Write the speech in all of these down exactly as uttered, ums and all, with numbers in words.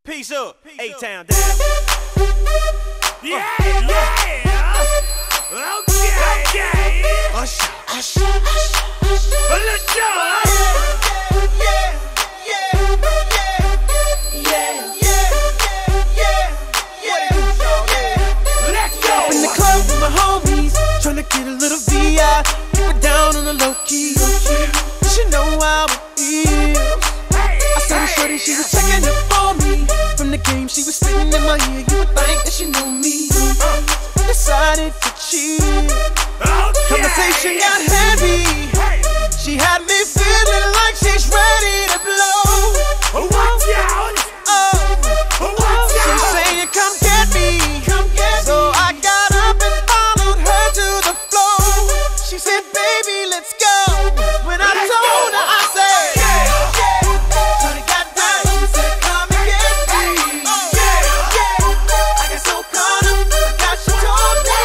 Peace up, A-Town down. Yeah, yeah. Okay, okay. Usher, usher, usher, usher. Let's go. Yeah, yeah, yeah, yeah, yeah, yeah, yeah. Let's go. Up in the club with my homies, tryna get a little V I. Keep it down on the low key. You should know how it is. I saw the shorty, she was checking up on me. From the game, she was spitting in my ear. You would think that she knew me. I decided to cheat. Conversation got heavy. She had me feeling like she's ready to blow. Watch out. Oh, Watch she's out. saying, "Come get me." So I got up and followed her to the floor. She said, "Baby, let's go." When I told her, I said, "Shorty got down, she said, come and get me." I got so caught up, forgot she told me.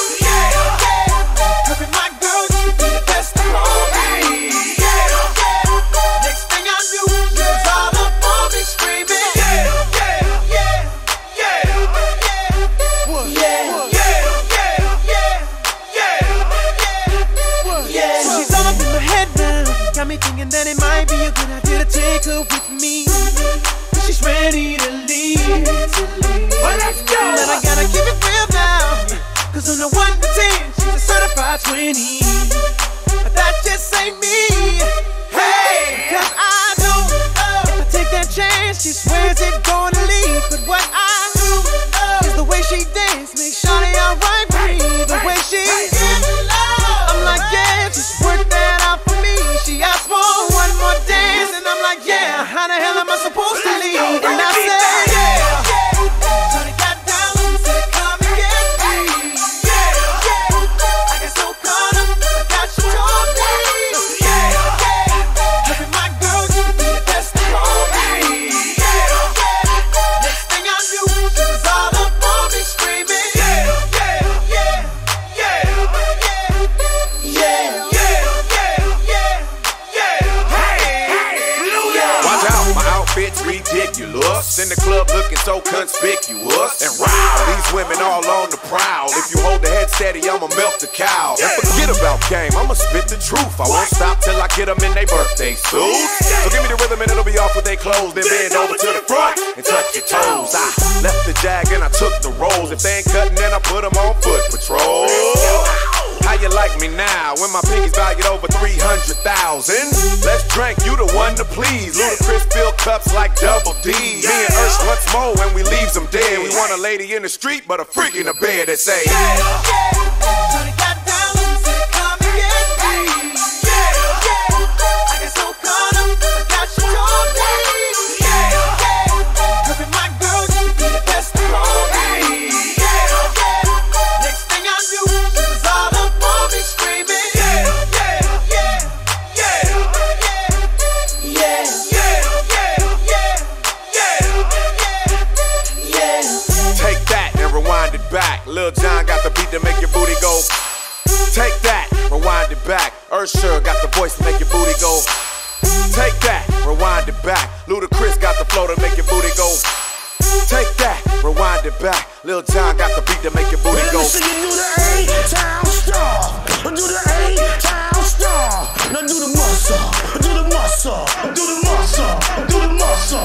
Cause my girl used to be the best of all me. Next thing I knew, she was all up on me screaming. Yeah, yeah, yeah, yeah, yeah, yeah. So she's all up in my head now, got me thinking that it might be a good idea to take her with me. She's ready to leave. Well, let's go. But I gotta keep it real now, cause on the one to ten, she's a certified twenty. But that just ain't me. Hey, cause I know if I take that chance, she swears it's gonna leave. But what I do is the way she dance makes Shawty alright with me. The way she I'm like, yeah, just work that out for me. She asked for one more dance, and I'm like, yeah, how the hell am I supposed to leave? And I said, yeah. Shawty got down, she said, come and get me. I got so caught up, forgot she told me. Look at my girl, used to be the best of all me. Next thing I knew, she was all up on me screaming. Yeah, yeah, yeah, yeah, yeah, yeah. Watch out, my outfit's ridiculous. In the club looking so conspicuous. And wow, these women all on the prowl. If you hold the head steady, I'ma milk the cow. And forget about game, I'ma spit the truth. I won't stop till I get them in their birthday suits. So give me the rhythm and it'll be off with their clothes. Then bend over to the front and touch your toes. I left the jag and I took the rolls. If they ain't cutting, then I put them on foot patrol. How you like me now when my pinky's valued over three hundred thousand? Let's drink, you the one to please. Ludacris fill cups like Double D. Me and Ursh once more when we leaves them dead. We want a lady in the street, but a freak in the bed that say, Shawty got down, she said, come and get me. I got so caught up, forgot she told me. Cause my girl used to be the best of all me. Next thing I knew, she was all up on me screaming. Yeah, yeah, yeah, yeah, yeah, yeah, yeah, yeah. take that and rewind it back. Lil Jon got the beat to make your booty go. Take that, rewind it back. Usher got the voice to make your booty go. Take that, rewind it back. Ludacris got the flow to make your booty go. Take that, rewind it back. Lil Jon got the beat to make your booty go. Listen, you do the A-Town star. Do the A-Town star. Now do the muscle. Do the muscle. Do the muscle. Do the muscle.